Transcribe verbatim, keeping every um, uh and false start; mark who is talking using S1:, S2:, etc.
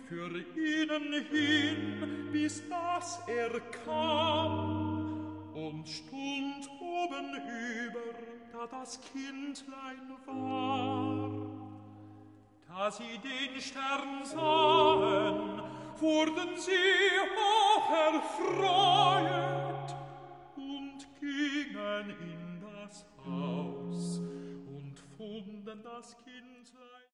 S1: für ihnen hin, bis dass er kam und stund oben über, da das Kindlein war. Da sie den Stern sahen, wurden sie hoch erfreut und gingen in das Haus und funden das Kindlein